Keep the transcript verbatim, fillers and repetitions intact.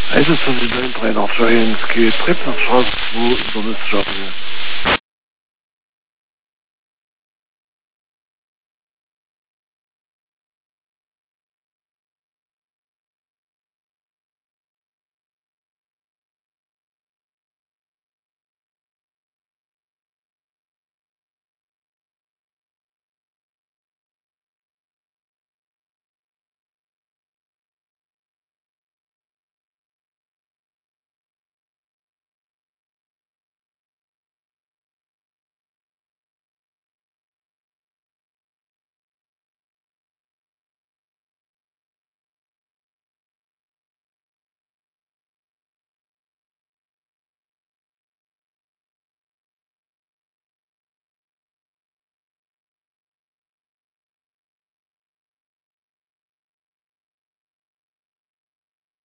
Eisesonne neun drei nach Giants geht Treppnerstraße zwei über Missstapel.